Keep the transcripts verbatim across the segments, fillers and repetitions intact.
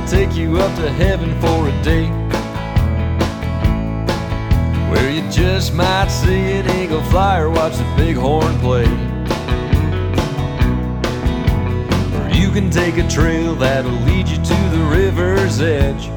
I'll take you up to heaven for a date, where you just might see an eagle fly or watch the bighorn play. Or you can take a trail that'll lead you to the river's edge,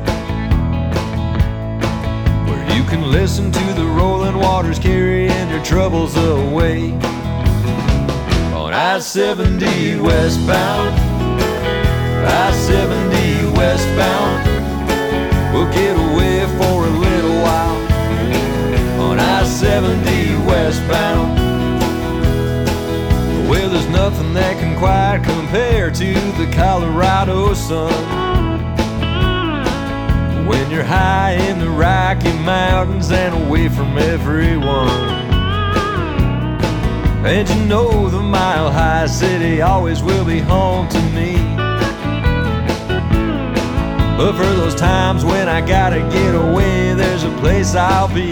where you can listen to the rolling waters carrying your troubles away. On I seventy westbound, I seventy westbound, we'll get away for a little while. On I seventy westbound, well, there's nothing that can quite compare to the Colorado sun. When you're high in the Rocky Mountains and away from everyone, and you know the Mile High City always will be home to me. But for those times when I gotta get away, there's a place I'll be.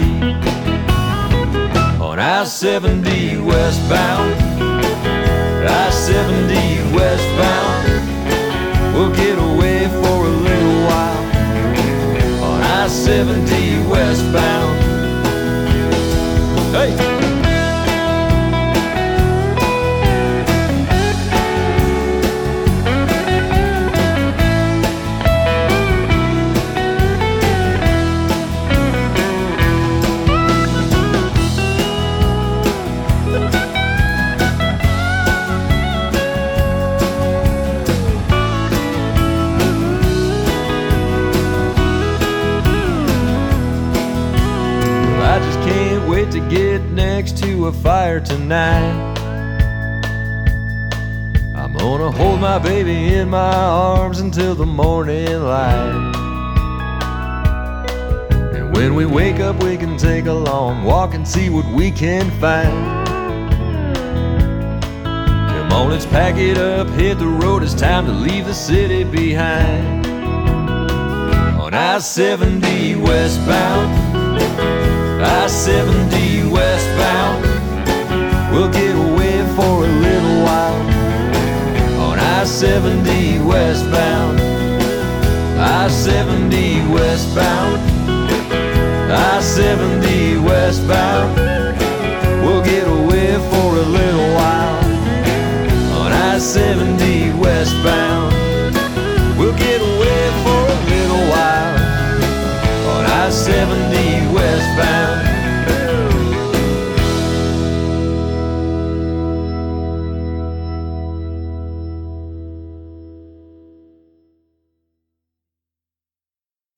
On I seventy westbound, I seventy westbound, we'll get away for a little while. On I seventy westbound, hey! To get next to a fire tonight, I'm gonna hold my baby in my arms until the morning light. And when we wake up, we can take a long walk and see what we can find. Come on, let's pack it up, hit the road, it's time to leave the city behind. On I seventy westbound, I seventy westbound, we'll get away for a little while. On I seventy westbound, I seventy westbound, I seventy westbound, we'll get away for a little while. On I seventy westbound, we'll get away for a little while. On I seventy westbound,